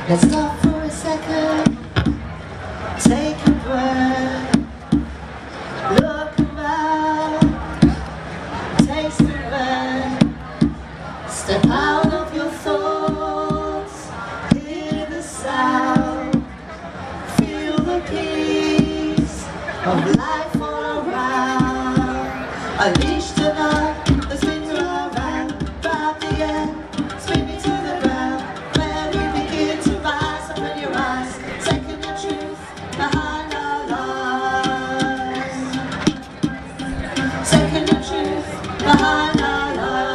Let's stop for a second, take a breath, look around, taste the air, step out of your thoughts, hear the sound, feel the peace of life all around. Unleash the night, the spins around, grab the air, spin me to the ground. When we begin to rise, open your eyes, second the truth behind our lies. Second the truth behind our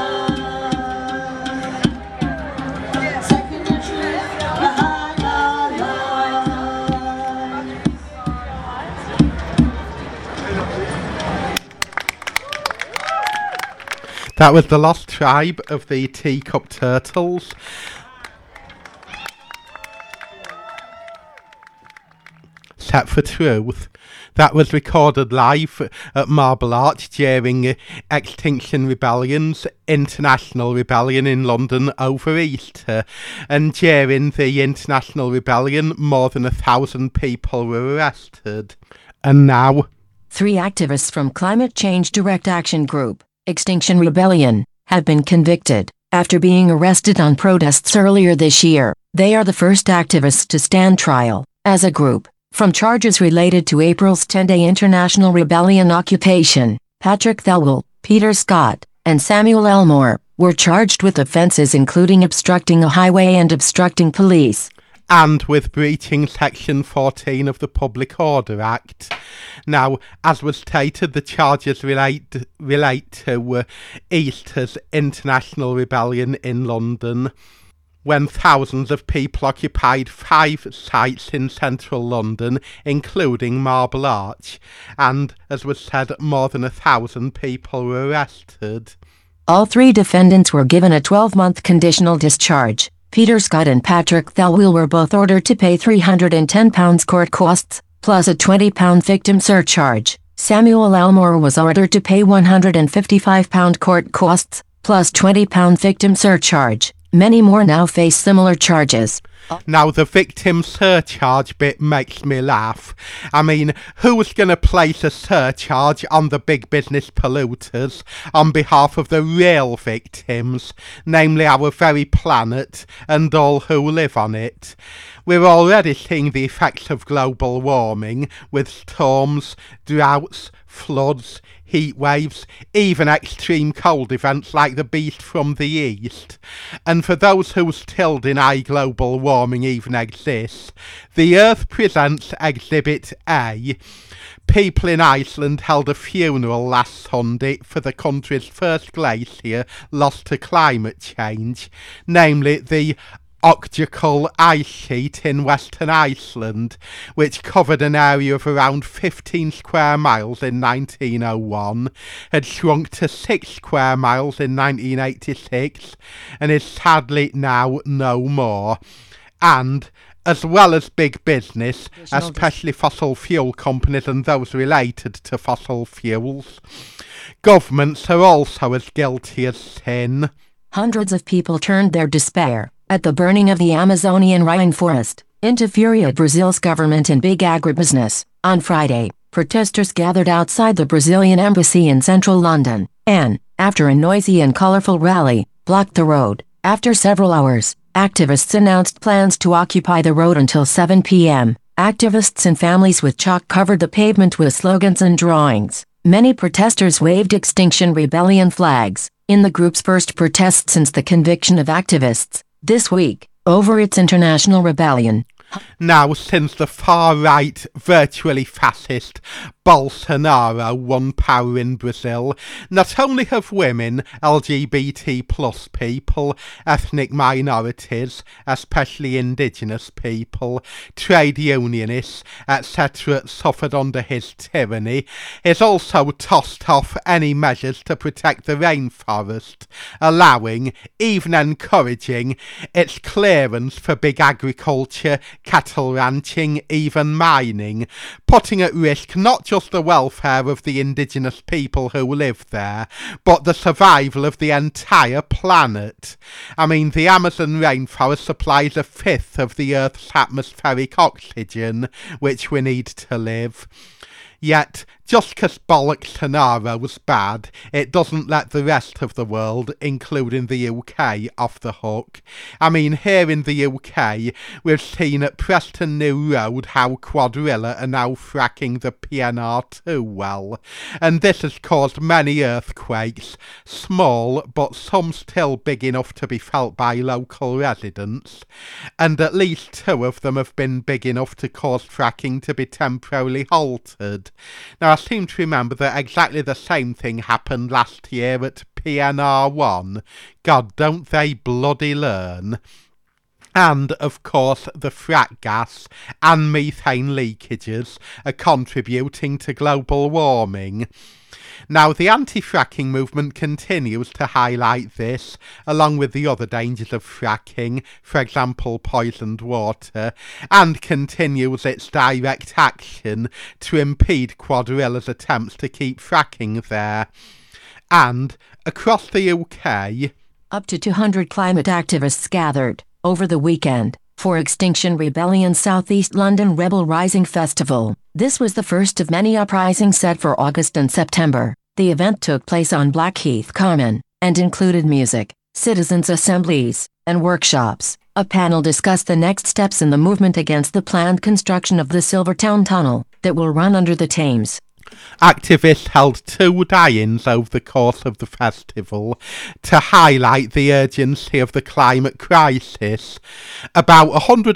lies. Second the truth behind our lies. That was The Lost Tribe of the Teacup Turtles. Set for Truth. That was recorded live at Marble Arch during Extinction Rebellion's International Rebellion in London over Easter. And during the International Rebellion, more than 1,000 people were arrested. And now, 3 activists from Climate Change Direct Action Group, Extinction Rebellion, have been convicted after being arrested on protests earlier this year. They are the first activists to stand trial, as a group, from charges related to April's 10-day International Rebellion occupation. Patrick Thelwell, Peter Scott, and Samuel Elmore were charged with offences including obstructing a highway and obstructing police. And with breaching Section 14 of the Public Order Act. Now, as was stated, the charges relate to Easter's International Rebellion in London, when thousands of people occupied 5 sites in central London, including Marble Arch, and, as was said, more than 1,000 people were arrested. All 3 defendants were given a 12-month conditional discharge. Peter Scott and Patrick Thelwell were both ordered to pay £310 court costs, plus a £20 victim surcharge. Samuel Elmore was ordered to pay £155 court costs, plus £20 victim surcharge. Many more now face similar charges. Now, the victim surcharge bit makes me laugh. I mean, who's going to place a surcharge on the big business polluters on behalf of the real victims, namely our very planet and all who live on it? We're already seeing the effects of global warming with storms, droughts, floods, heat waves, even extreme cold events like the beast from the east. And for those who still deny global warming even exists, the Earth presents Exhibit A. People in Iceland held a funeral last Sunday for the country's first glacier lost to climate change, namely the Öxarjökull ice sheet in western Iceland, which covered an area of around 15 square miles in 1901, had shrunk to 6 square miles in 1986, and is sadly now no more. And, as well as big business, especially fossil fuel companies and those related to fossil fuels, governments are also as guilty as sin. Hundreds of people turned their despair at the burning of the Amazonian rainforest into fury at Brazil's government and big agribusiness. On Friday, protesters gathered outside the Brazilian embassy in central London and, after a noisy and colourful rally, blocked the road. After several hours, activists announced plans to occupy the road until 7 p.m. Activists and families with chalk covered the pavement with slogans and drawings. Many protesters waved Extinction Rebellion flags in the group's first protest since the conviction of activists this week over its international rebellion. Now, since the far-right, virtually fascist Bolsonaro won power in Brazil, not only have women, LGBT plus people, ethnic minorities, especially indigenous people, trade unionists, etc. suffered under his tyranny, he's also tossed off any measures to protect the rainforest, allowing, even encouraging, its clearance for big agriculture, cattle ranching, even mining, putting at risk not just the welfare of the indigenous people who live there, but the survival of the entire planet. I mean, the Amazon rainforest supplies a fifth of the Earth's atmospheric oxygen, which we need to live. Yet, just 'cause Bolsonaro's bad, it doesn't let the rest of the world, including the UK, off the hook. I mean, here in the UK, we've seen at Preston New Road how Quadrilla are now fracking the PNR2 well, and this has caused many earthquakes, small, but some still big enough to be felt by local residents, and at least 2 of them have been big enough to cause fracking to be temporarily halted. Now, I seem to remember that exactly the same thing happened last year at PNR1. God, don't they bloody learn? And, of course, the frack gas and methane leakages are contributing to global warming. Now, the anti-fracking movement continues to highlight this, along with the other dangers of fracking, for example, poisoned water, and continues its direct action to impede Quadrilla's attempts to keep fracking there. And, across the UK, up to 200 climate activists gathered over the weekend for Extinction Rebellion South East London Rebel Rising Festival. This was the first of many uprisings set for August and September. The event took place on Blackheath Common and included music, citizens' assemblies, and workshops. A panel discussed the next steps in the movement against the planned construction of the Silvertown Tunnel that will run under the Thames. Activists held 2 die-ins over the course of the festival to highlight the urgency of the climate crisis. About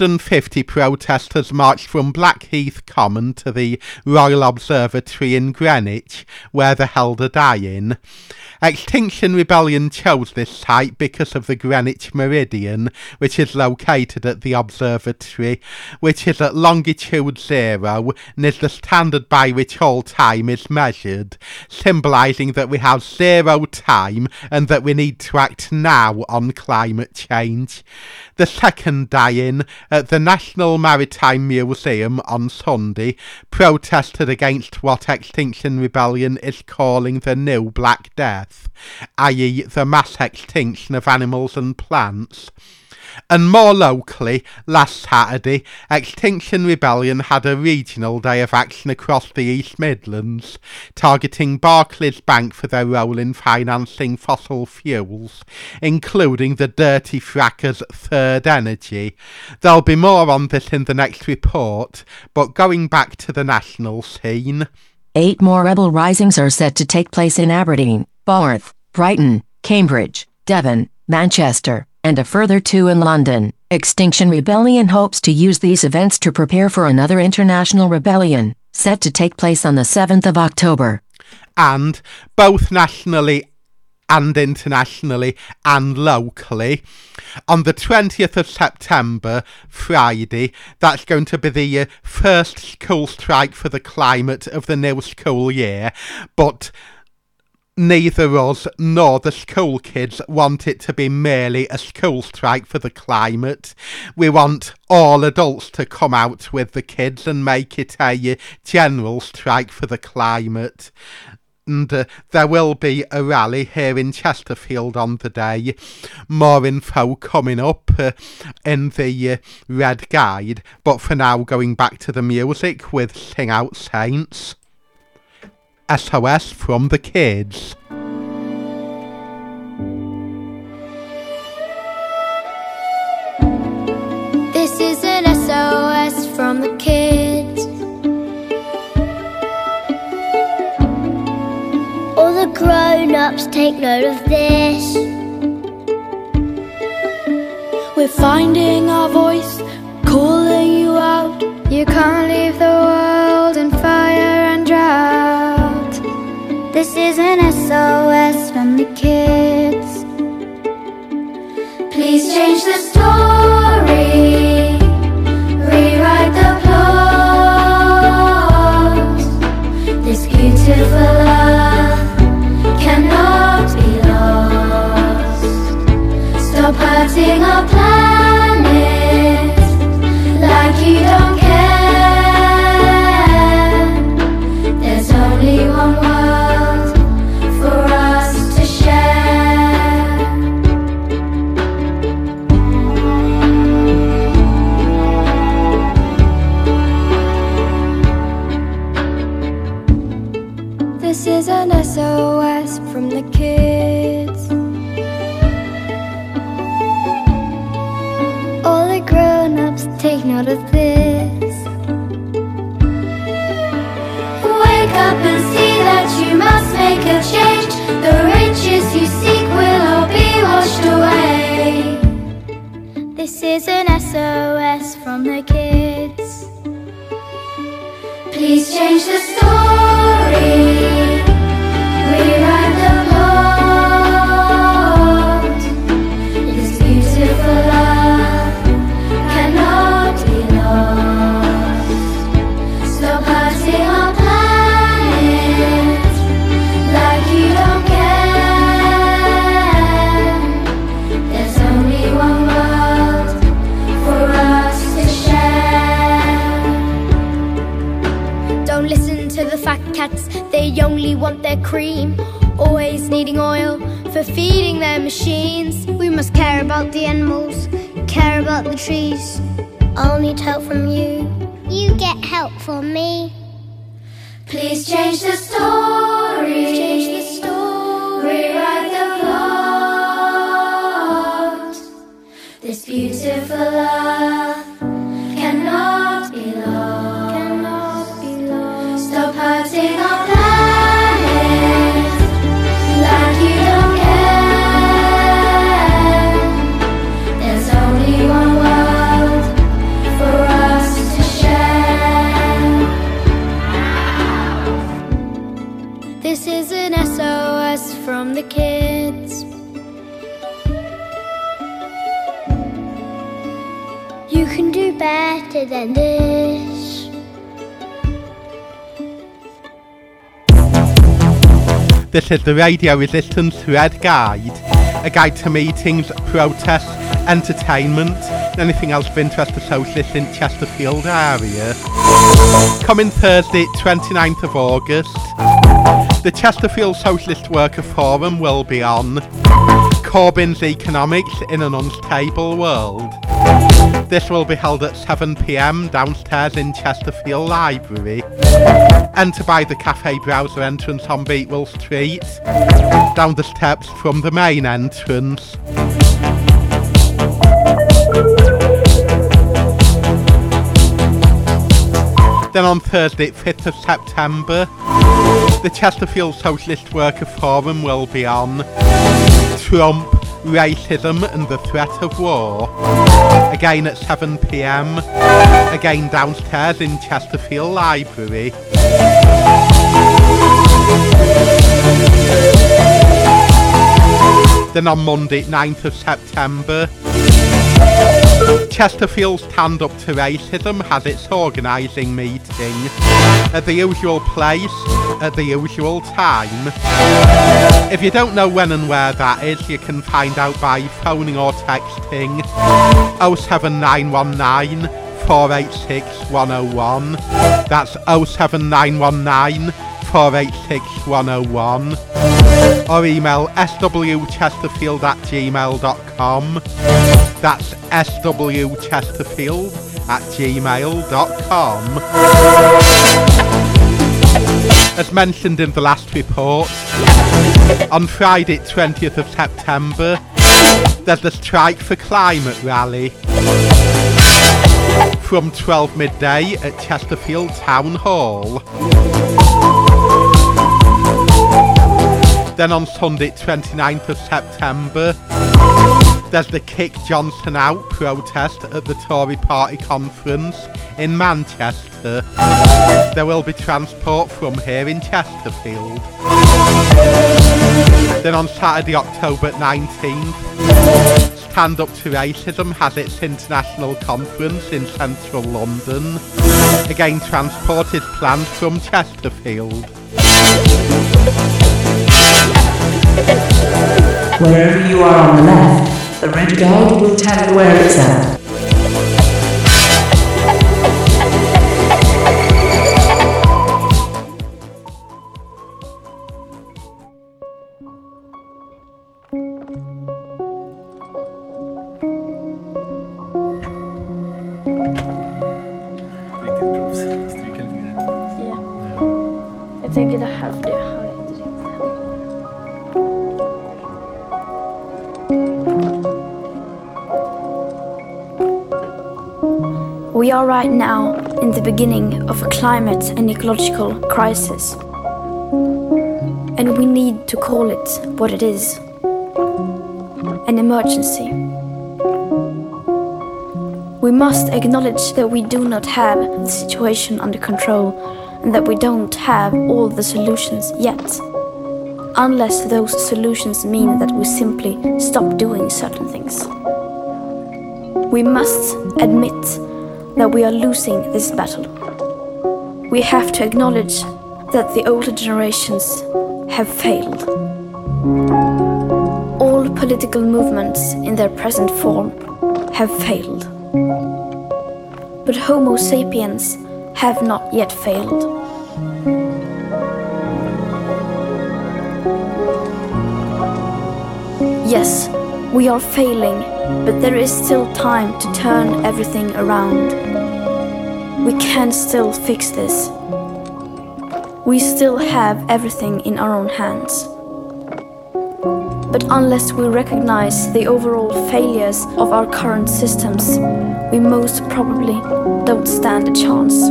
150 protesters marched from Blackheath Common to the Royal Observatory in Greenwich, where they held a die-in. Extinction Rebellion chose this site because of the Greenwich Meridian, which is located at the observatory, which is at longitude 0 and is the standard by which all time is measured, symbolising that we have 0 time and that we need to act now on climate change. The second die-in at the National Maritime Museum on Sunday protested against what Extinction Rebellion is calling the New Black Death, i.e. the mass extinction of animals and plants. And more locally, last Saturday, Extinction Rebellion had a regional day of action across the East Midlands, targeting Barclays Bank for their role in financing fossil fuels, including the dirty frackers Third Energy. There'll be more on this in the next report, but going back to the national scene. 8 more rebel risings are set to take place in Aberdeen, Barth, Brighton, Cambridge, Devon, Manchester, and a further 2 in London. Extinction Rebellion hopes to use these events to prepare for another international rebellion, set to take place on the 7th of October. And, both nationally and internationally and locally, on the 20th of September, Friday, that's going to be the first school strike for the climate of the new school year, but neither us nor the school kids want it to be merely a school strike for the climate. We want all adults to come out with the kids and make it a general strike for the climate. And there will be a rally here in Chesterfield on the day. More info coming up in the Red Guide. But for now, going back to the music with Sing Out Saints. SOS from the kids. This is an SOS from the kids. All the grown-ups take note of this. We're finding our voice, calling you out. You can't leave the world in fire and drought. This is an SOS from the kids. Please change the story, rewrite the plot. This beautiful earth cannot be lost. Stop hurting our planet like This is an SOS from the kids. All the grown-ups take note of this. Wake up and see that you must make a change. The riches you seek will all be washed away. This is an SOS from the kids. Please change the story. Rewrite the plot. This beautiful love cannot be lost. Stop hurting our planet like you don't care. There's only one world for us to share. Don't listen to the fat cats, they only want their cream. Always needing oil for feeding their machines. We must care about the animals, care about the trees. I'll need help from you. You get help from me. Please change the story. Change the story. Rewrite the plot. This beautiful love cannot be lost. Cannot be lost. Stop hurting our planet like you don't care. There's only one world for us to share. This is an SOS from the kids. You can do better than this. This is the Radio Resistance Red Guide, a guide to meetings, protests, entertainment, and anything else of interest to socialists in Chesterfield area. Coming Thursday, 29th of August, the Chesterfield Socialist Worker Forum will be on Corbyn's Economics in an Unstable World. This will be held at 7 p.m. downstairs in Chesterfield Library. Enter by the Cafe Browser entrance on Beatwell Street, down the steps from the main entrance. Then on Thursday, 5th of September, the Chesterfield Socialist Worker Forum will be on Trump, Racism and the Threat of War. Again at 7 p.m, again downstairs in Chesterfield Library. Then on Monday, 9th of September, Chesterfield Stand Up to Racism has its organising meeting at the usual place, at the usual time. If you don't know when and where that is, you can find out by phoning or texting 07919 486 101. That's 07919 486 101. Or email swchesterfield@gmail.com. That's swchesterfield@gmail.com. As mentioned in the last report, on Friday 20th of September, there's the Strike for Climate rally from 12 midday at Chesterfield Town Hall. Then on Sunday 29th of September, there's the Kick Johnson Out protest at the Tory Party conference in Manchester. There will be transport from here in Chesterfield. Then on Saturday, October 19th, Stand Up to Racism has its international conference in central London. Again, transport is planned from Chesterfield. Wherever you are on the left, the red guide will tell you where it's at. Jag tänker det här, det har We are right now in the beginning of a climate and ecological crisis. And we need to call it what it is. An emergency. We must acknowledge that we do not have the situation under control and that we don't have all the solutions yet. Unless those solutions mean that we simply stop doing certain things. We must admit that we are losing this battle. We have to acknowledge that the older generations have failed. All political movements in their present form have failed. But Homo sapiens have not yet failed. Yes, we are failing, but there is still time to turn everything around. We can still fix this. We still have everything in our own hands. But unless we recognize the overall failures of our current systems, we most probably don't stand a chance.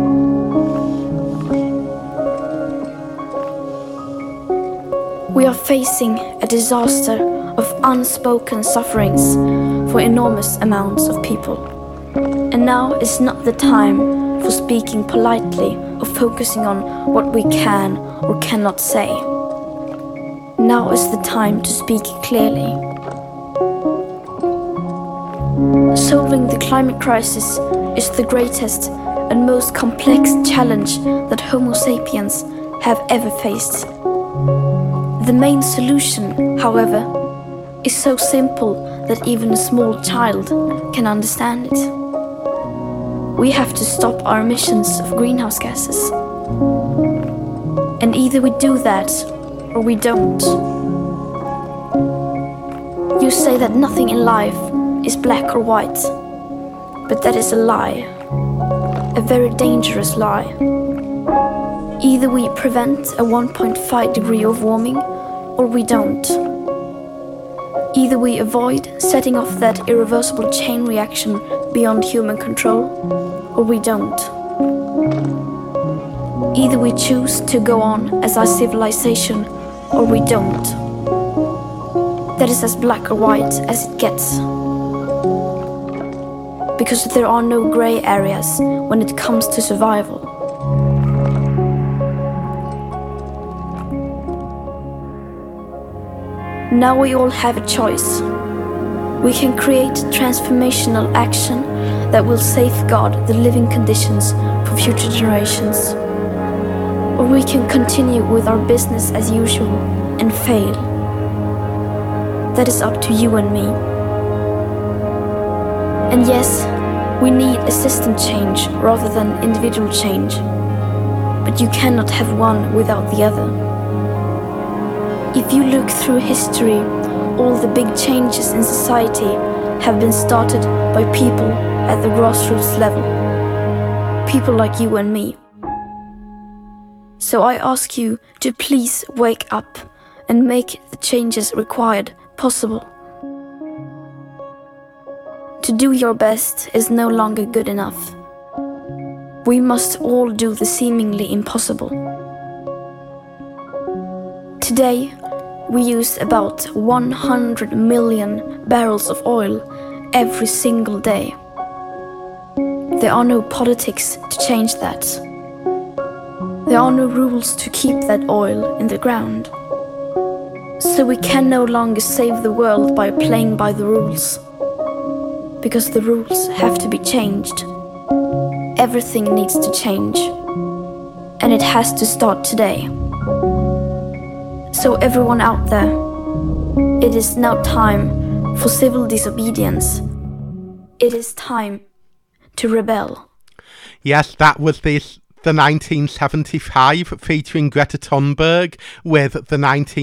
We are facing a disaster of unspoken sufferings for enormous amounts of people. And now is not the time for speaking politely or focusing on what we can or cannot say. Now is the time to speak clearly. Solving the climate crisis is the greatest and most complex challenge that Homo sapiens have ever faced. The main solution, however, is so simple that even a small child can understand it. We have to stop our emissions of greenhouse gases. And either we do that or we don't. You say that nothing in life is black or white, but that is a lie. A very dangerous lie. Either we prevent a 1.5 degree of warming or we don't. Either we avoid setting off that irreversible chain reaction beyond human control, or we don't. Either we choose to go on as our civilization, or we don't. That is as black or white as it gets. Because there are no grey areas when it comes to survival. Now we all have a choice. We can create transformational action that will safeguard the living conditions for future generations. Or we can continue with our business as usual and fail. That is up to you and me. And yes, we need a system change rather than individual change. But you cannot have one without the other. If you look through history, all the big changes in society have been started by people at the grassroots level. People like you and me. So I ask you to please wake up and make the changes required possible. To do your best is no longer good enough. We must all do the seemingly impossible. Today, we use about 100 million barrels of oil every single day. There are no politics to change that. There are no rules to keep that oil in the ground. So we can no longer save the world by playing by the rules. Because the rules have to be changed. Everything needs to change. And it has to start today. So everyone out there, it is now time for civil disobedience. It is time to rebel. Yes, that was the the 1975 featuring Greta Thunberg with the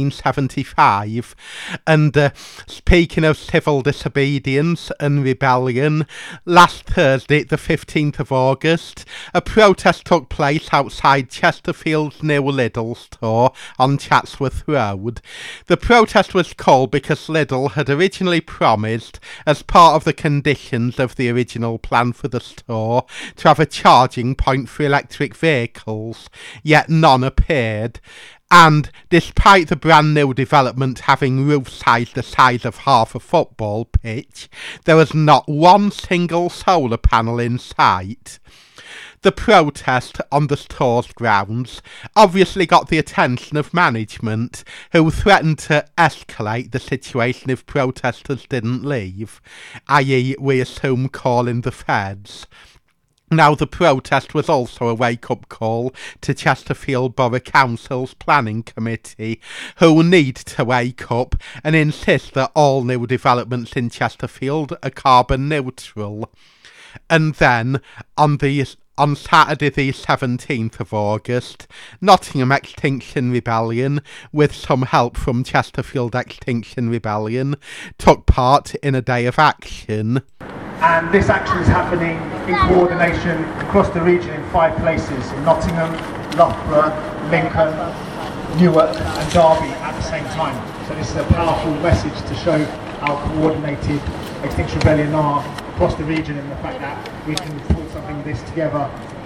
1975. And speaking of civil disobedience and rebellion, last Thursday, the 15th of August, a protest took place outside Chesterfield's new Lidl store on Chatsworth Road. The protest was called because Lidl had originally promised, as part of the conditions of the original plan for the store, to have a charging point for electric vehicles, yet none appeared. And despite the brand new development having roof size the size of half a football pitch, there was not one single solar panel in sight. The protest on the store's grounds obviously got the attention of management, who threatened to escalate the situation if protesters didn't leave, i.e. we assume calling the feds. Now, the protest was also a wake-up call to Chesterfield Borough Council's planning committee, who need to wake up and insist that all new developments in Chesterfield are carbon neutral. And then, on Saturday the 17th of August, Nottingham Extinction Rebellion, with some help from Chesterfield Extinction Rebellion, took part in a day of action. And this action is happening in coordination across the region in 5 places: in Nottingham, Loughborough, Lincoln, Newark and Derby at the same time. So this is a powerful message to show how coordinated Extinction Rebellion are across the region and the fact that we can pull something like this together.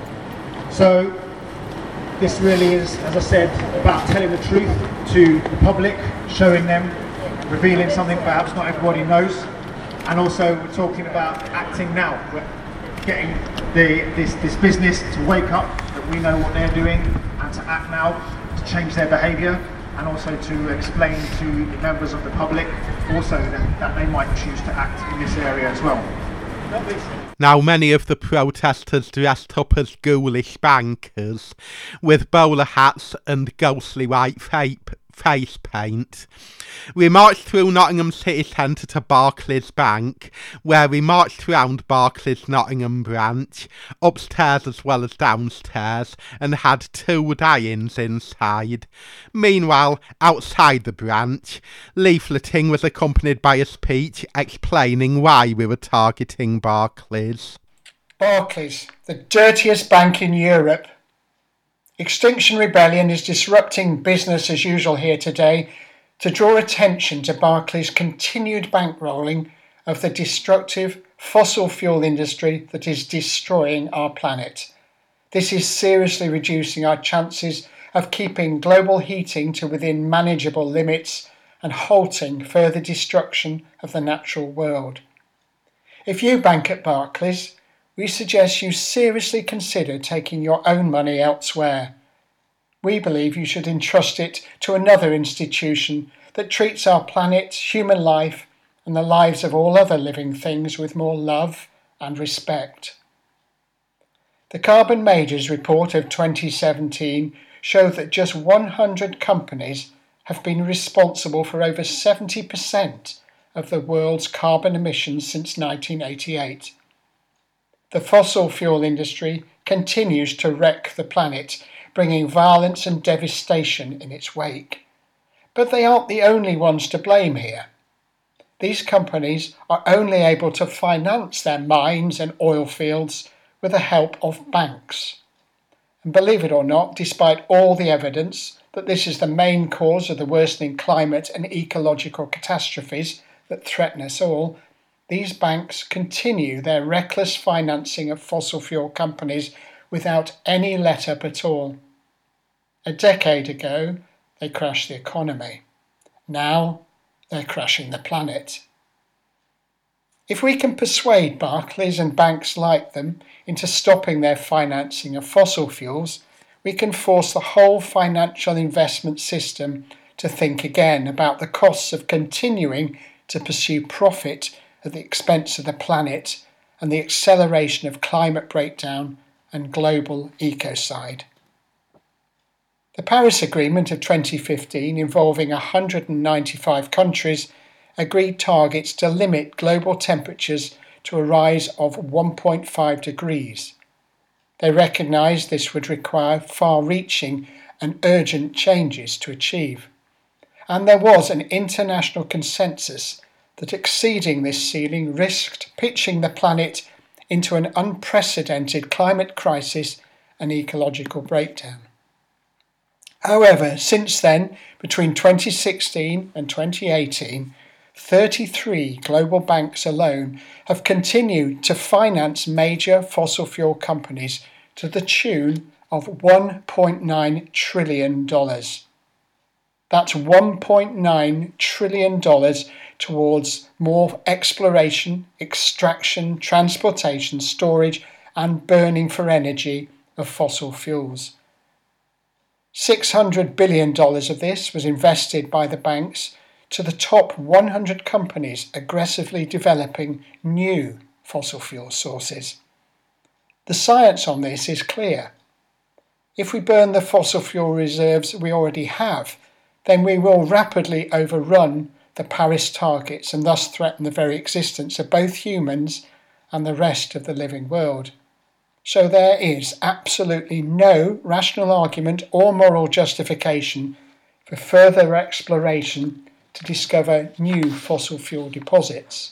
So this really is, as I said, about telling the truth to the public, showing them, revealing something perhaps not everybody knows. And also we're talking about acting now. We're getting this business to wake up, that we know what they're doing, and to act now, to change their behaviour, and also to explain to the members of the public also that they might choose to act in this area as well. Now, many of the protesters dressed up as ghoulish bankers, with bowler hats and ghostly white face paint. We marched through Nottingham city centre to Barclays Bank, where we marched round Barclays Nottingham branch, upstairs as well as downstairs, and had 2 die-ins inside. Meanwhile, outside the branch, leafleting was accompanied by a speech explaining why we were targeting Barclays. Barclays, the dirtiest bank in Europe. Extinction Rebellion is disrupting business as usual here today to draw attention to Barclays' continued bankrolling of the destructive fossil fuel industry that is destroying our planet. This is seriously reducing our chances of keeping global heating to within manageable limits and halting further destruction of the natural world. If you bank at Barclays, we suggest you seriously consider taking your own money elsewhere. We believe you should entrust it to another institution that treats our planet, human life, and the lives of all other living things with more love and respect. The Carbon Majors report of 2017 showed that just 100 companies have been responsible for over 70% of the world's carbon emissions since 1988. The fossil fuel industry continues to wreck the planet, bringing violence and devastation in its wake. But they aren't the only ones to blame here. These companies are only able to finance their mines and oil fields with the help of banks. And believe it or not, despite all the evidence that this is the main cause of the worsening climate and ecological catastrophes that threaten us all, these banks continue their reckless financing of fossil fuel companies without any let-up at all. A decade ago, they crashed the economy. Now, they're crashing the planet. If we can persuade Barclays and banks like them into stopping their financing of fossil fuels, we can force the whole financial investment system to think again about the costs of continuing to pursue profit at the expense of the planet and the acceleration of climate breakdown and global ecocide. The Paris Agreement of 2015, involving 195 countries, agreed targets to limit global temperatures to a rise of 1.5 degrees. They recognised this would require far-reaching and urgent changes to achieve. And there was an international consensus that exceeding this ceiling risked pitching the planet into an unprecedented climate crisis and ecological breakdown. However, since then, between 2016 and 2018, 33 global banks alone have continued to finance major fossil fuel companies to the tune of $1.9 trillion. That's $1.9 trillion towards more exploration, extraction, transportation, storage, and burning for energy of fossil fuels. $600 billion of this was invested by the banks to the top 100 companies aggressively developing new fossil fuel sources. The science on this is clear. If we burn the fossil fuel reserves we already have, then we will rapidly overrun the Paris targets and thus threaten the very existence of both humans and the rest of the living world. So there is absolutely no rational argument or moral justification for further exploration to discover new fossil fuel deposits.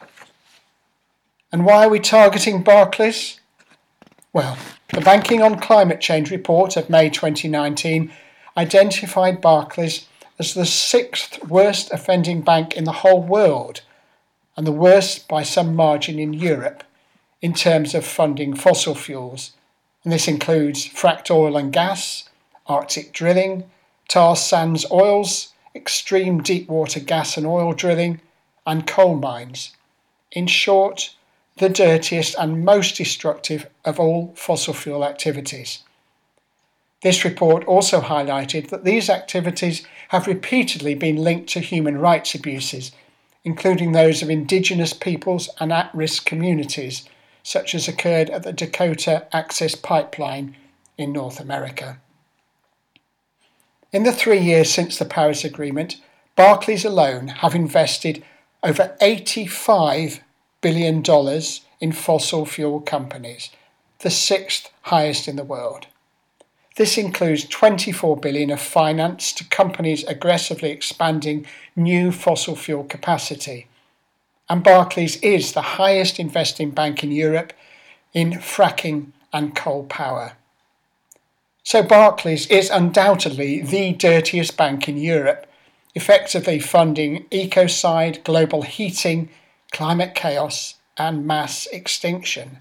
And why are we targeting Barclays? Well, the Banking on Climate Change report of May 2019 identified Barclays as the 6th worst offending bank in the whole world and the worst by some margin in Europe in terms of funding fossil fuels. And this includes fracked oil and gas, Arctic drilling, tar sands oils, extreme deep water gas and oil drilling, and coal mines. In short, the dirtiest and most destructive of all fossil fuel activities. This report also highlighted that these activities have repeatedly been linked to human rights abuses, including those of indigenous peoples and at-risk communities, such as occurred at the Dakota Access Pipeline in North America. In the 3 years since the Paris Agreement, Barclays alone have invested over $85 billion in fossil fuel companies, the 6th highest in the world. This includes $24 billion of finance to companies aggressively expanding new fossil fuel capacity. And Barclays is the highest investing bank in Europe in fracking and coal power. So Barclays is undoubtedly the dirtiest bank in Europe, effectively funding ecocide, global heating, climate chaos, and mass extinction.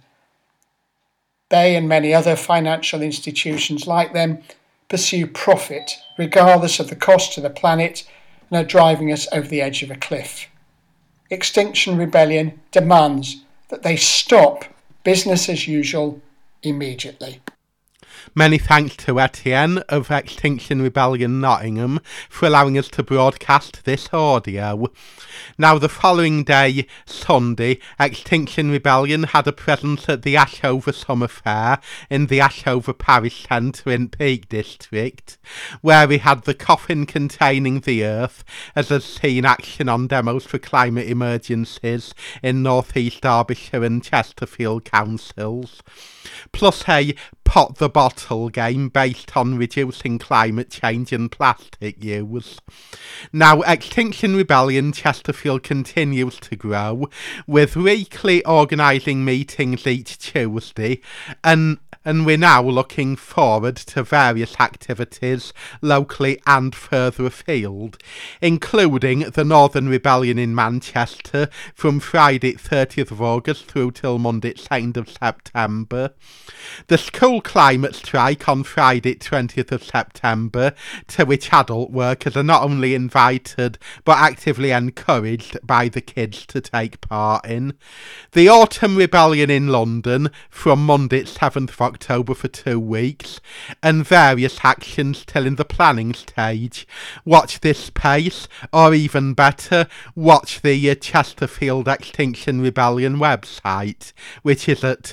They and many other financial institutions like them pursue profit regardless of the cost to the planet and are driving us over the edge of a cliff. Extinction Rebellion demands that they stop business as usual immediately. Many thanks to Etienne of Extinction Rebellion Nottingham for allowing us to broadcast this audio. Now, the following day, Sunday, Extinction Rebellion had a presence at the Ashover Summer Fair in the Ashover Parish Centre in Peak District, where we had the coffin containing the Earth, as has seen action on demos for climate emergencies in North East Derbyshire and Chesterfield councils, plus a Pot the Bottle game based on reducing climate change and plastic use. Now, Extinction Rebellion Chesterfield continues to grow, with weekly organising meetings each Tuesday, and we're now looking forward to various activities locally and further afield, including the Northern Rebellion in Manchester from Friday 30th of August through till Monday 2nd of September, the school climate strike on Friday 20th of September, to which adult workers are not only invited but actively encouraged by the kids to take part in, the Autumn Rebellion in London from Monday 7th of October for 2 weeks, and various actions still in the planning stage. Watch this space, or even better, watch the Chesterfield Extinction Rebellion website, which is at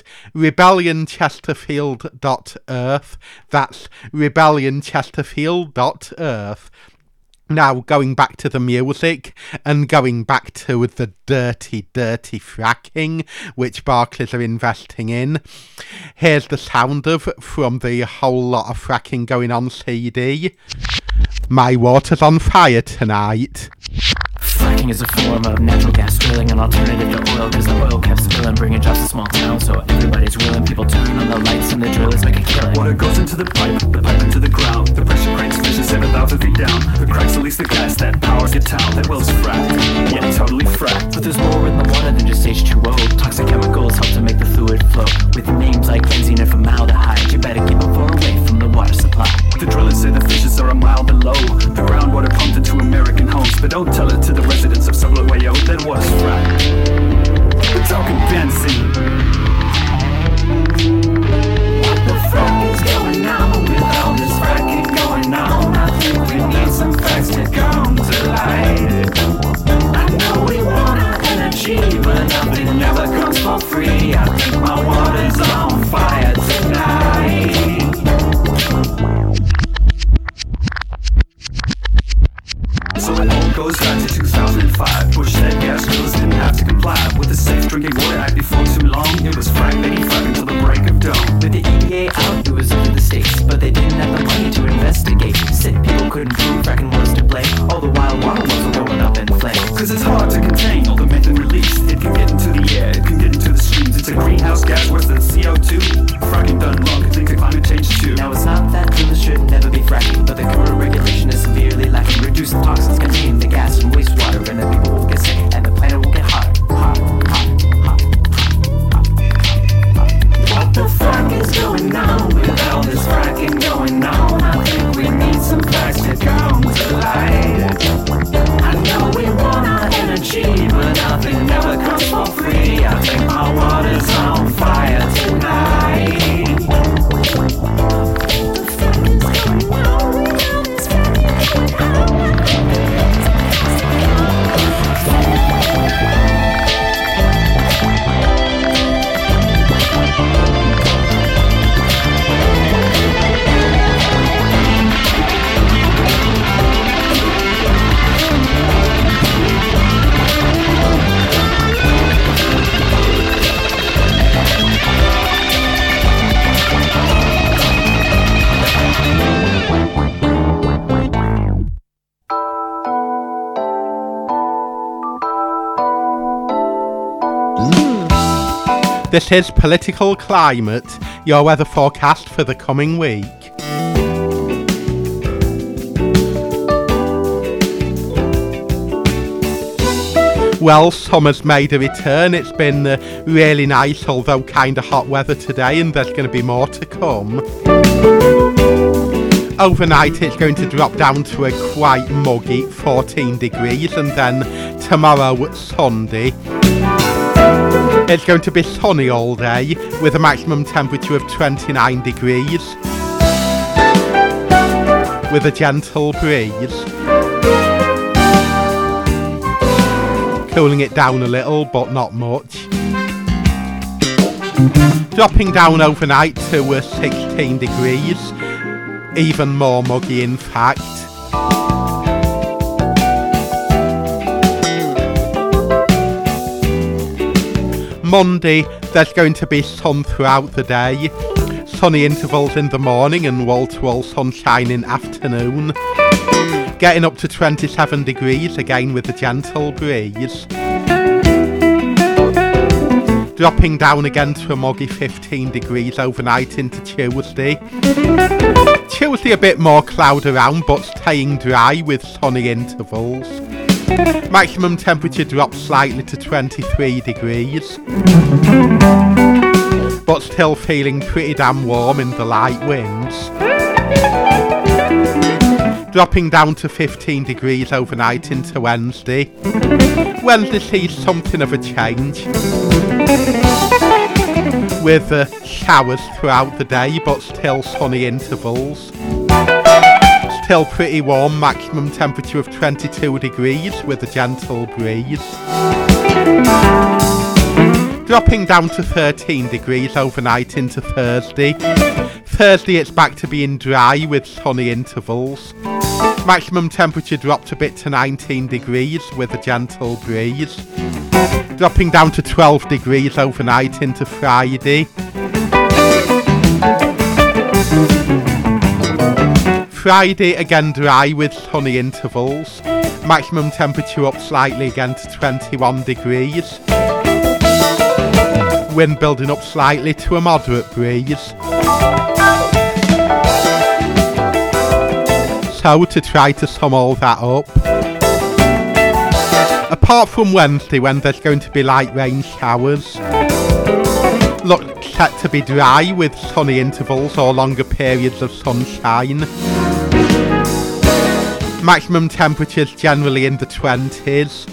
rebellionchesterfield.earth. That's rebellionchesterfield.earth. Now, going back to the music and going back to the dirty, dirty fracking, which Barclays are investing in, here's the sound of from the Whole Lot of Fracking Going On CD. My water's on fire tonight. Fracking is a form of natural gas drilling, an alternative to oil, because the oil kept spilling, bringing jobs to small towns, so everybody's willing. People turn on the lights and the drillers make a killing. Water goes into the pipe into the ground. The pressure cranks fishes 7,000 feet down. The cracks release the gas that powers your town. That well's fracked, yeah, totally fracked. But there's more in the water than just H2O. Toxic chemicals help to make the fluid flow. With names like benzene and formaldehyde, you better keep it far away from the water supply. The drillers say the fishes are a mile below. The groundwater pumped into American homes, but don't tell it to the residents of Subluwayo. That water's fracked. We're talking benzene. What the fuck is going on with all this fracking going on? I think we need some facts to come to light. I know we want our energy, but nothing ever comes for free. I think my water's on fire tonight. So it all goes back to 2005. Bush said gas drillers didn't have to comply with the Safe Drinking Water Act before too long. It was frack, baby, frack until the break of dawn. With the EPA out, it was up to the states, but they didn't have the money to investigate. Sick people couldn't prove fracking was to blame. All the while water was going up in flames. Cause it's hard to contain all the methane release. It can get into the air, it can get into the streams. It's a greenhouse gas worse than CO2. Fracking done wrong could lead to climate change too. Now it's not that drillers should never be fracking, but the current regulation is severely lacking. Reduce the toxins contained in the gas and wastewater, and the people will get sick and the planet will get hotter. What the fuck is going on with all this fracking going on? I think we need some facts to come to light. I know we want our energy, but nothing ever comes for free. I think my water's on fire tonight. What the fuck is going on with all this fracking going on? This is Political Climate, your weather forecast for the coming week. Well, summer's made a return. It's been really nice, although kind of hot weather today, and there's going to be more to come. Overnight it's going to drop down to a quite muggy 14 degrees, and then tomorrow, Sunday, it's going to be sunny all day with a maximum temperature of 29 degrees with a gentle breeze, cooling it down a little but not much. Dropping down overnight to 16 degrees, even more muggy in fact. Monday, there's going to be sun throughout the day, sunny intervals in the morning and wall-to-wall sunshine in afternoon, getting up to 27 degrees again with a gentle breeze, dropping down again to a muggy 15 degrees overnight into Tuesday. Tuesday a bit more cloud around but staying dry with sunny intervals. Maximum temperature drops slightly to 23 degrees, but still feeling pretty damn warm in the light winds. Dropping down to 15 degrees overnight into Wednesday. Wednesday sees something of a change, with showers throughout the day but still sunny intervals. Still pretty warm, maximum temperature of 22 degrees with a gentle breeze. Dropping down to 13 degrees overnight into Thursday. Thursday it's back to being dry with sunny intervals. Maximum temperature dropped a bit to 19 degrees with a gentle breeze. Dropping down to 12 degrees overnight into Friday. Friday again dry with sunny intervals. Maximum temperature up slightly again to 21 degrees. Wind building up slightly to a moderate breeze. So to try to sum all that up, apart from Wednesday when there's going to be light rain showers, look set to be dry with sunny intervals or longer periods of sunshine. Maximum temperatures generally in the 20s.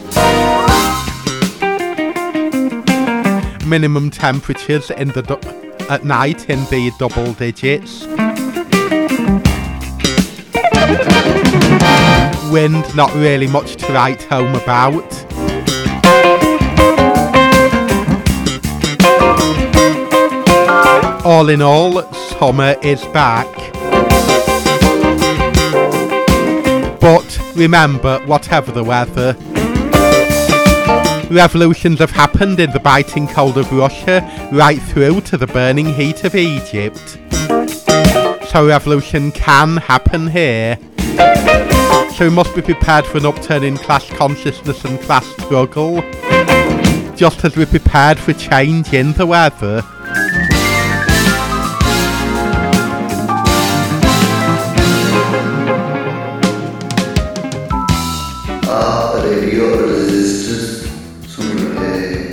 Minimum temperatures at night in the double digits. Wind not really much to write home about. All in all, summer is back. But remember, whatever the weather, revolutions have happened in the biting cold of Russia right through to the burning heat of Egypt. So revolution can happen here. So we must be prepared for an upturn in class consciousness and class struggle, just as we're prepared for change in the weather. Radio resistance सुन रहे हैं।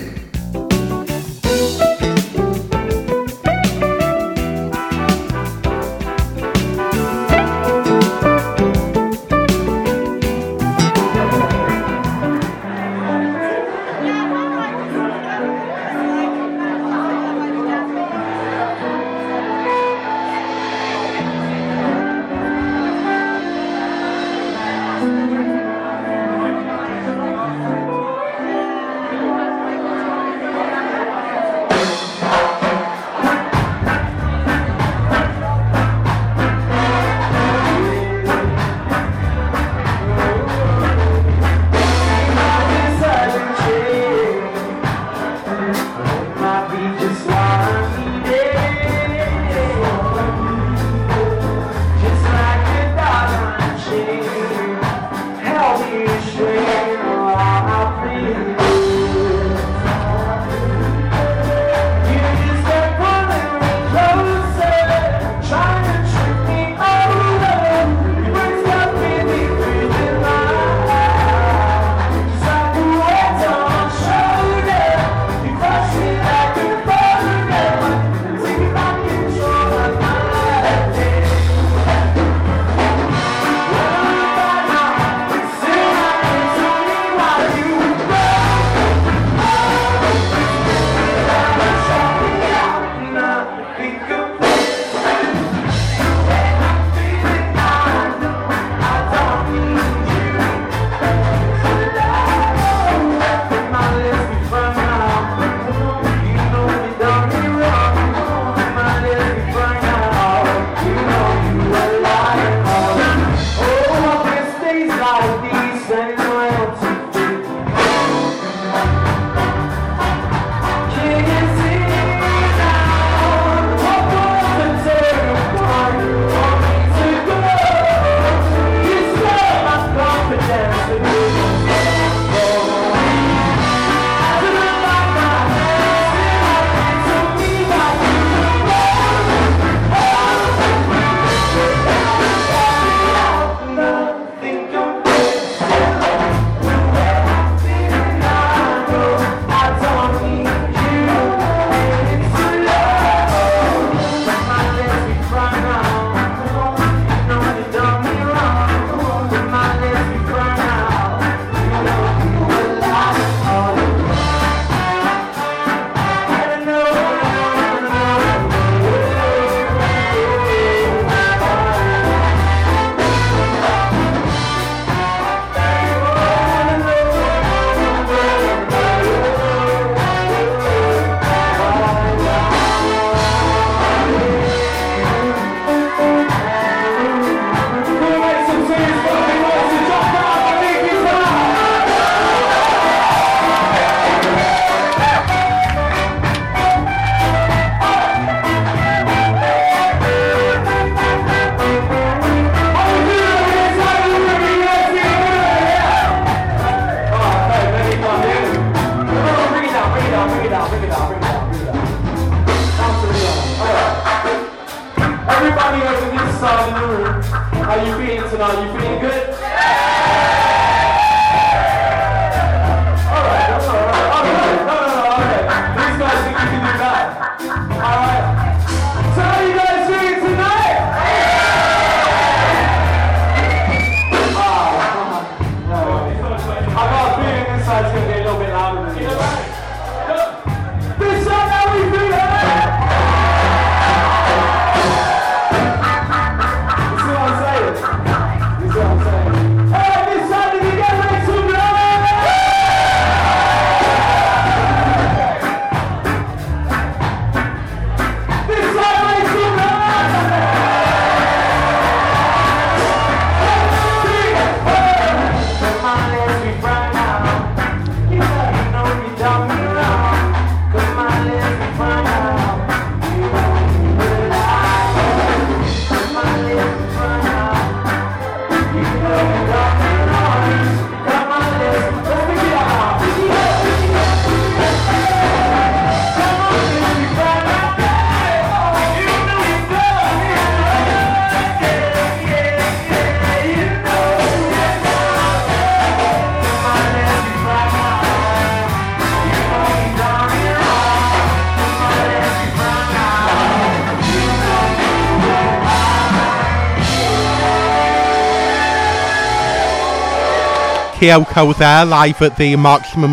How you feeling tonight? You feeling good? Alright. These guys think you can do that. Alright. So how you guys feeling tonight? I got a feeling this side's going to be a little bit louder than this. This side, how we feeling? Kyoko there, live at the Marxism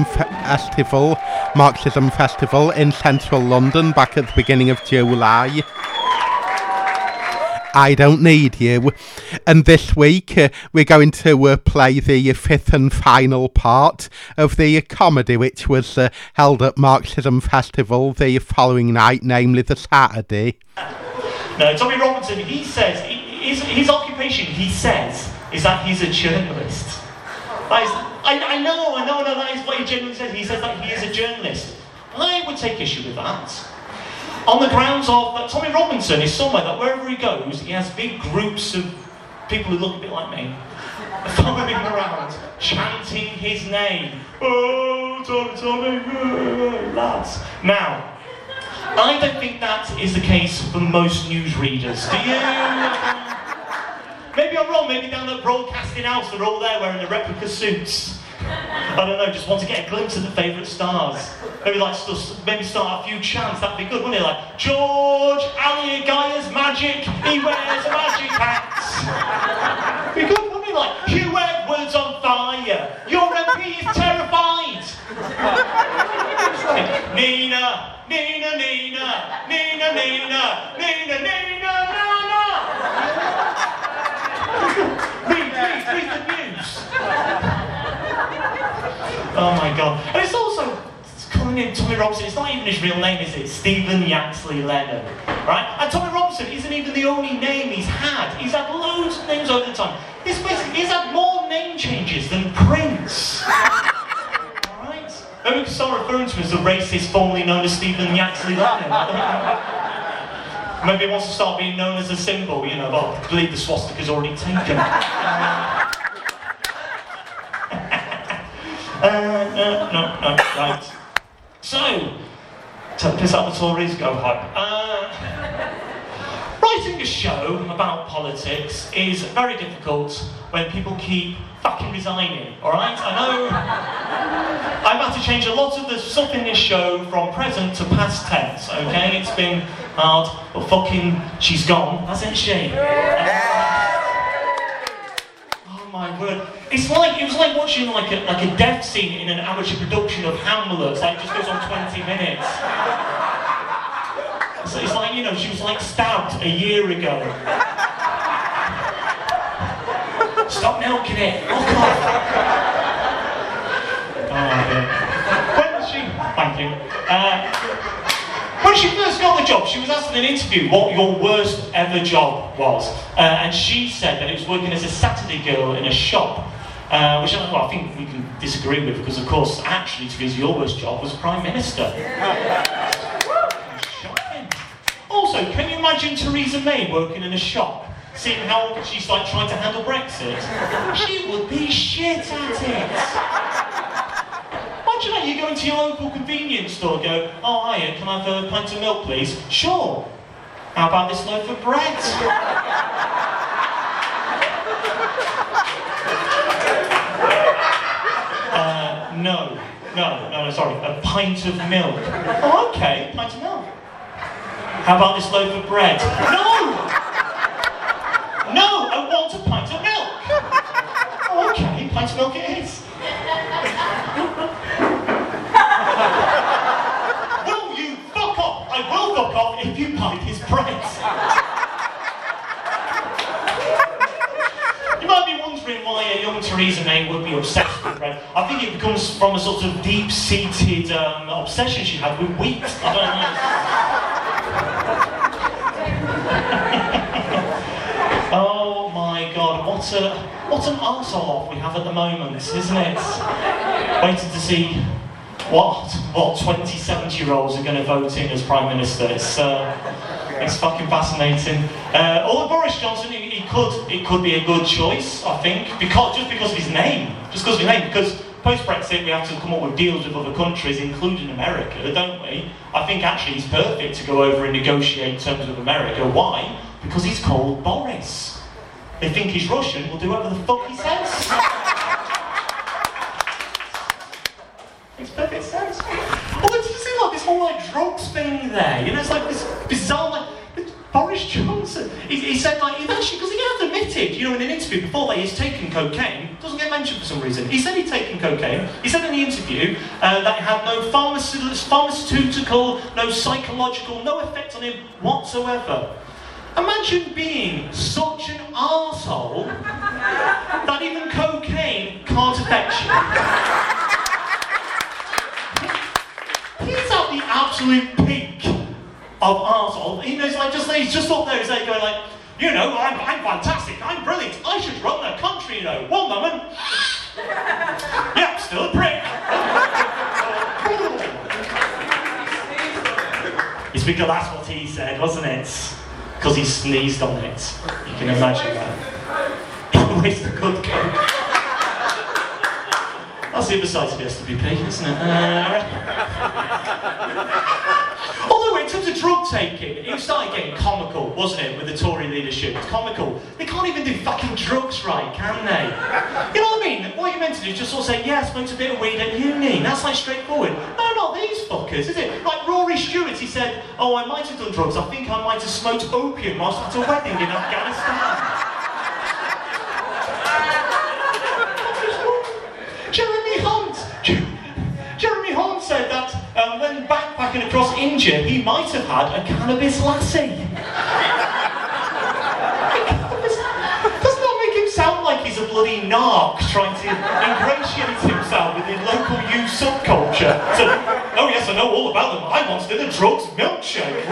Festival in central London back at the beginning of July. I Don't Need You. And this week we're going to play the fifth and final part of the comedy which was held at Marxism Festival the following night, namely the Saturday. No, Tommy Robinson, he says, his occupation, he says, is that he's a journalist. I know, that is what he genuinely says. He says that he is a journalist. I would take issue with that. On the grounds of that Tommy Robinson is somewhere that wherever he goes, he has big groups of people who look a bit like me, following him around, chanting his name. Oh, Tommy, lads. Now, I don't think that is the case for most newsreaders. Do you? Maybe I'm wrong, maybe down at Broadcasting House they're all there wearing the replica suits. I don't know, just want to get a glimpse of the favourite stars. Maybe start a few chants, that'd be good, wouldn't it? Like, George Aliagaya's magic, he wears a magic hat. Be good, wouldn't it? Like, Hugh Edwards on fire, your MP is terrified. Nina, Nina, Nina, Nina, Nina, Nina, Nina, Nana. Read the news. Oh my god. And it's also calling him Tommy Robinson. It's not even his real name, is it? Stephen Yaxley Lennon. Right? And Tommy Robinson isn't even the only name he's had. He's had loads of names over the time. He's had more name changes than Prince. Alright? Maybe we can start referring to him as the racist formerly known as Stephen Yaxley Lennon. Maybe he wants to start being known as a symbol, you know, but I believe the swastika's already taken. No, right. So, to piss out the Tories, go hype. Writing a show about politics is very difficult when people keep fucking resigning, alright? I know I've had to change a lot of the stuff in this show from present to past tense, okay? It's been hard, but fucking she's gone, hasn't she? Oh my word. It was like watching like a death scene in an amateur production of Hamlet, like it just goes on 20 minutes. So it's like, you know, she was like stabbed a year ago. Stop milking it, look off. Thank you. When she first got the job, she was asked in an interview what your worst ever job was. And she said that it was working as a Saturday girl in a shop. Which I think we can disagree with, because of course, actually, Theresa, your worst job was Prime Minister. Shocking. Also, can you imagine Theresa May working in a shop? Seeing how she's like trying to handle Brexit? She would be shit at it. Imagine that you go into your local convenience store and go, oh hiya, can I have a pint of milk please? Sure. How about this loaf of bread? No, sorry, a pint of milk. Oh, okay, a pint of milk. How about this loaf of bread? No, I want a pint of milk. Oh, okay, pint of milk it is. Will you fuck off? I will fuck off if you buy his bread. You might be wondering why a young Theresa May would be obsessed with bread. I think it comes from a sort of deep-seated obsession she had with wheat. I don't know. Oh my God, what an arsehole we have at the moment, isn't it? Waiting to see what 27-year-olds are going to vote in as Prime Minister. It's fucking fascinating. Although Boris Johnson, it could be a good choice, I think, because of his name. Because post-Brexit we have to come up with deals with other countries, including America, don't we? I think actually he's perfect to go over and negotiate terms with America. Why? Because he's called Boris. They think he's Russian, we'll do whatever the fuck he says. Makes perfect sense. Although, did you see like this whole drugs thing there? It's like this bizarre Boris Johnson. He said he's actually, because he has admitted, in an interview before that he's taken cocaine. Doesn't get mentioned for some reason. He said he'd taken cocaine. He said in the interview that it had no pharmaceutical, no psychological, no effect on him whatsoever. Imagine being such an arsehole that even cocaine can't affect you. He's at the absolute peak of arsehole. He's just up there going like, I'm fantastic, I'm brilliant, I should run the country, 1 moment. Yep, still a prick. It's because that's what he said, wasn't it? Because he sneezed on it. You can imagine that. Where's the good coke? That's the other side of the SWP, isn't it? Although in terms of drug taking, it started getting comical, wasn't it, with the Tory leadership? It's comical. They can't even do fucking drugs right, can they? You know what I mean? What you're meant to do is just sort of say, yeah, I smoked a bit of weed at uni. That's straightforward. No, not these fuckers, is it? Like Rory Stewart, he said, oh, I might have done drugs. I think I might have smoked opium whilst at a wedding in Afghanistan. Jeremy Hunt said that when backpacking across India, he might have had a cannabis lassie. Doesn't that make him sound like he's a bloody narc trying to ingratiate himself with the local youth subculture? So, oh yes, I know all about them. I once did a drugs milkshake.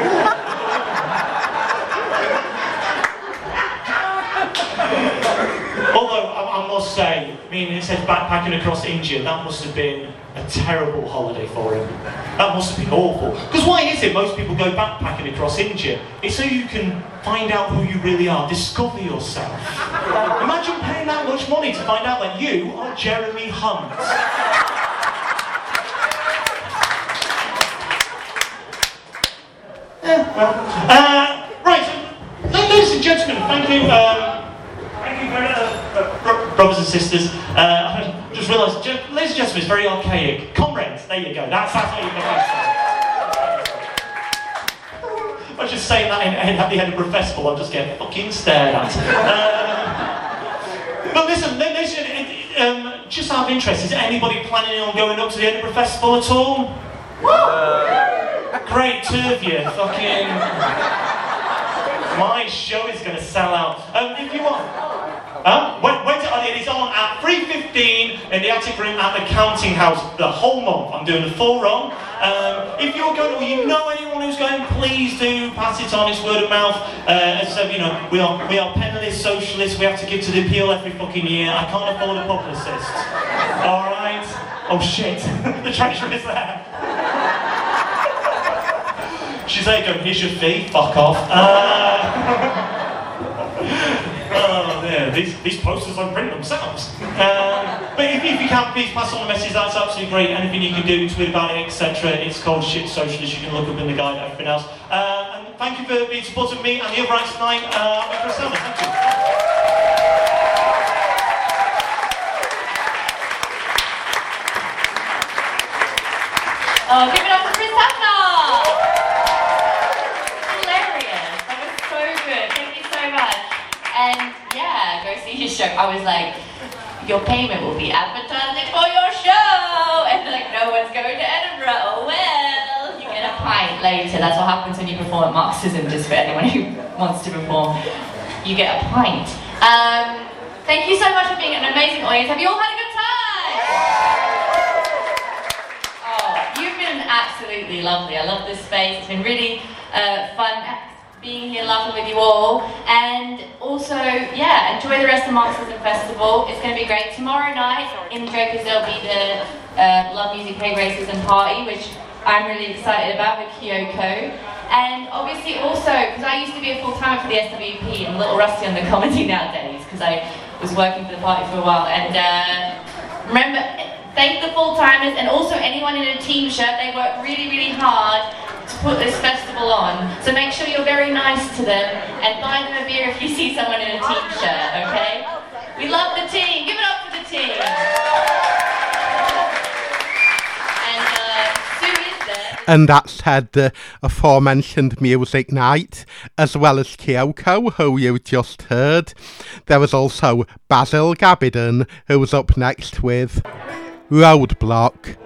Although, I must say, it said backpacking across India, that must have been a terrible holiday for him. That must have been awful. Because why is it most people go backpacking across India? It's so you can find out who you really are, discover yourself. Imagine paying that much money to find out that you are Jeremy Hunt. Right, ladies and gentlemen, thank you. Brothers and sisters, I just realised, ladies and gentlemen, it's very archaic. Comrades, there you go. That's how you I was just saying that at the Edinburgh Festival, I'm just getting fucking stared at. But listen, just out of interest, is anybody planning on going up to the Edinburgh Festival at all? Great, two of you. Fucking... My show is going to sell out. If you want... it is on at 3:15 in the attic room at the Counting House the whole month. I'm doing a full run. If you're going, or you know anyone who's going, please do pass it on. It's word of mouth. As I said, we are penniless socialists. We have to give to the appeal every fucking year. I can't afford a publicist. All right. Oh shit, the treasurer is there. She's there going, here's your fee. Fuck off. Oh, yeah, these posters don't print themselves. But if you can, please pass on the message. That's absolutely great. Anything you can do, tweet about it, etc. It's called Shit Socialist. You can look up in the guide and everything else. And thank you for being supporting me and the other acts tonight. I'm Chris Selma. Thank you. yeah, go see his show. I was like, your payment will be advertising for your show. And like, no one's going to Edinburgh. Oh well, you get a pint later. That's what happens when you perform at Marxism, just for anyone who wants to perform. You get a pint. Thank you so much for being an amazing audience. Have you all had a good time? Oh, you've been absolutely lovely. I love this space. It's been really fun being here, laughing with you all. And also, yeah, enjoy the rest of Marxism Festival. It's going to be great. Tomorrow night in Draper's there'll be the Love Music Peg Racism Party, which I'm really excited about with Kyoko. And obviously also, because I used to be a full-timer for the SWP and a little rusty on the comedy nowadays, because I was working for the party for a while. And remember, thank the full-timers and also anyone in a team shirt. They work really, really hard to put this festival on. So make sure you're very nice to them and buy them a beer if you see someone in a team shirt, okay? We love the team. Give it up for the team. And that's had the aforementioned music night, as well as Kyoko, who you just heard. There was also Basil Gabidon, who was up next with Roadblock.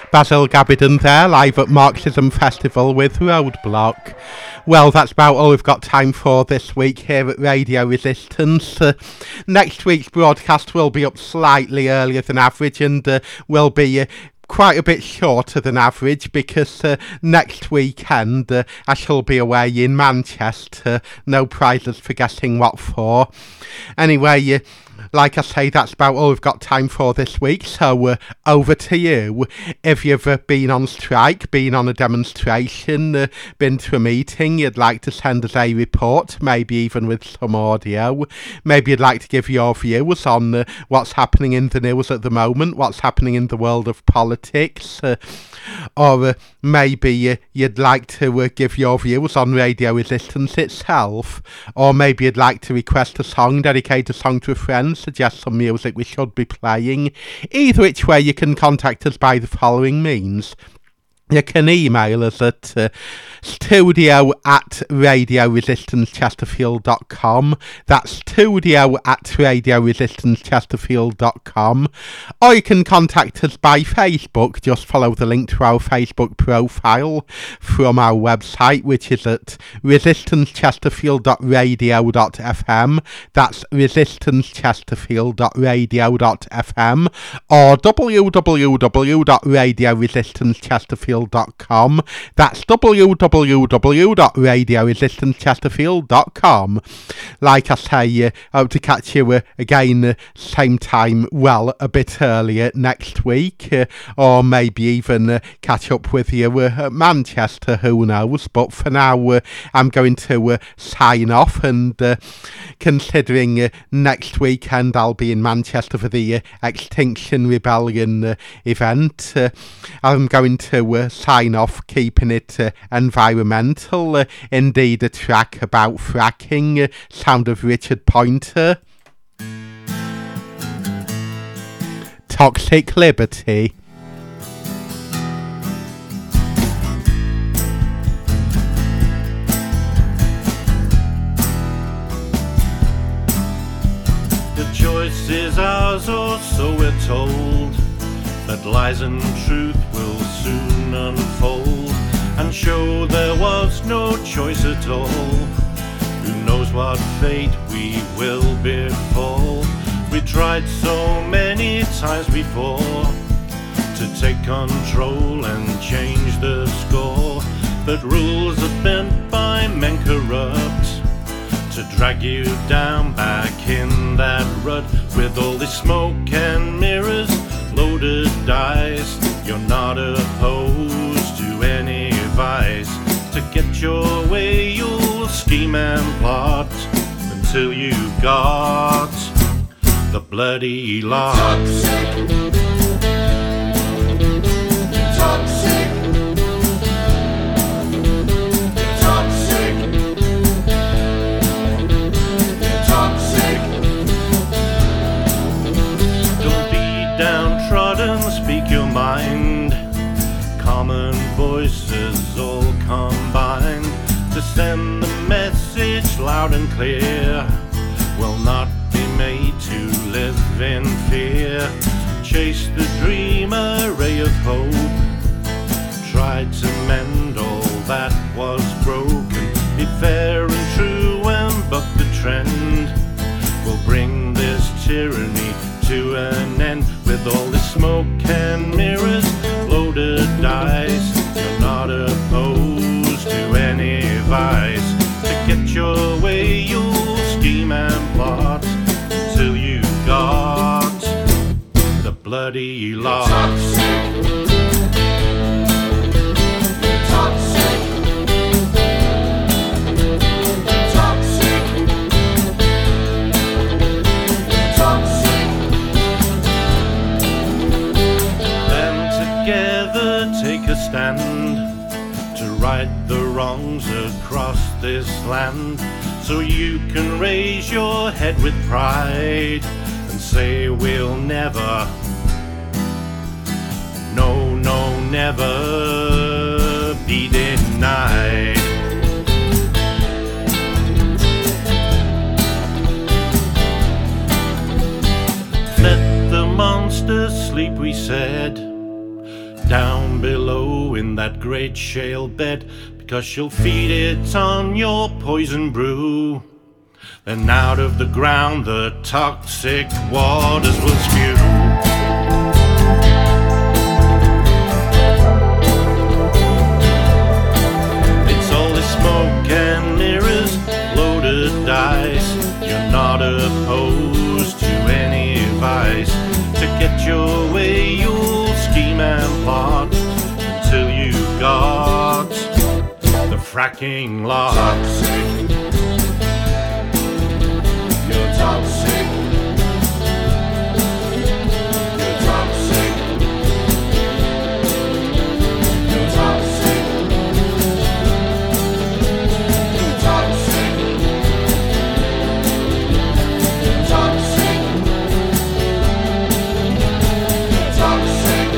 Basil Gabidon there, live at Marxism Festival with Roadblock. Well, that's about all we've got time for this week here at Radio Resistance. Next week's broadcast will be up slightly earlier than average and will be quite a bit shorter than average because next weekend I shall be away in Manchester. No prizes for guessing what for. Anyway, like I say, that's about all we've got time for this week, so over to you. If you've been on strike, been on a demonstration, been to a meeting, you'd like to send us a report, maybe even with some audio, maybe you'd like to give your views on what's happening in the news at the moment, what's happening in the world of politics, or maybe you'd like to give your views on Radio Resistance itself, or maybe you'd like to request a song, dedicate a song to a friend, suggest some music we should be playing. Either which way, you can contact us by the following means. You can email us at studio@radioresistancechesterfield.com. That's studio@radioresistancechesterfield.com. Or you can contact us by Facebook. Just follow the link to our Facebook profile from our website, which is at resistancechesterfield.radio.fm. That's resistancechesterfield.radio.fm or www.radioresistancechesterfield.com. That's www.radioresistancechesterfield.com. Like I say, hope to catch you again same time, well, a bit earlier next week, or maybe even catch up with you at Manchester, who knows. But for now, I'm going to sign off, and considering next weekend I'll be in Manchester for the Extinction Rebellion event, I'm going to sign off, keeping it environmental. Indeed, a track about fracking, sound of Richard Pointer. Toxic Liberty. The choice is ours, or so we're told, but lies and truth will soon unfold and show there was no choice at all. Who knows what fate we will befall? We tried so many times before to take control and change the score, but rules are bent by men corrupt to drag you down back in that rut. With all this smoke and mirrors, loaded dice, you're not opposed to any vice. To get your way, you'll scheme and plot until you got the bloody lot. Toxic. Toxic. Toxic. Toxic. Don't be downtrodden, speak your mind. Common voices all combined to send the message loud and clear. Will not be made to live in fear. Chase the dream, a ray of hope. Tried to mend all that was broken. Be fair and true and buck the trend. We'll bring this tyranny to an end. With all this smoke and mirrors, loaded dice, you're not opposed to any vice. To get your way, you'll scheme and plot till you got the bloody lot. Toxic. Toxic. Toxic. Toxic. Then together take a stand to right the wrongs across this land, so you can raise your head with pride and say we'll never, no, no, never be denied. Let the monsters sleep, we said. down below in that great shale bed, because you'll feed it on your poison brew. Then out of the ground the toxic waters will spew. It's all the smoke and mirrors, loaded dice. You're not opposed to any vice. To get your way you'll scheme and plot until you got the fracking lot. Toxic. You're toxic. You're toxic. You're toxic. You're toxic. You're toxic. You're toxic.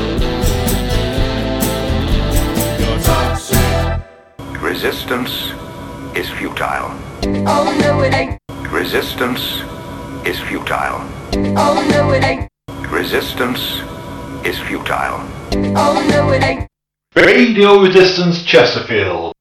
You're toxic. Resistance is futile. Oh no it ain't. Resistance is futile. Oh no it ain't. Resistance is futile. Oh no it ain't. Radio Resistance Chesterfield.